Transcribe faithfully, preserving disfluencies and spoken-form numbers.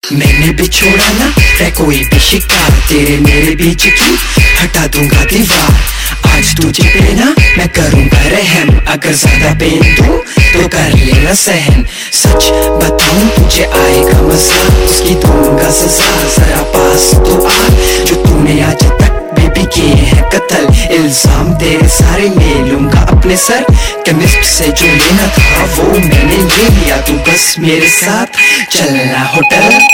मैंने भी छोड़ा ना है कोई भी शिकार, तेरे मेरे बीच की हटा दूंगा दीवार। आज तुझे पे ना मैं करूंगा रहम, अगर ज्यादा पेन दूं तो कर लेना सहन। सच बताऊं तुझे आएगा मजा, उसकी दूंगा सजा। जरा पास तो आ, जो तूने आज तक बेबी किए हैं कत्ल, इल्जाम तेरे सारे ले लूंगा अपने सर। केमिस्ट से जो लेना था वो मैंने ले लिया, तू बस मेरे साथ चलना होटल।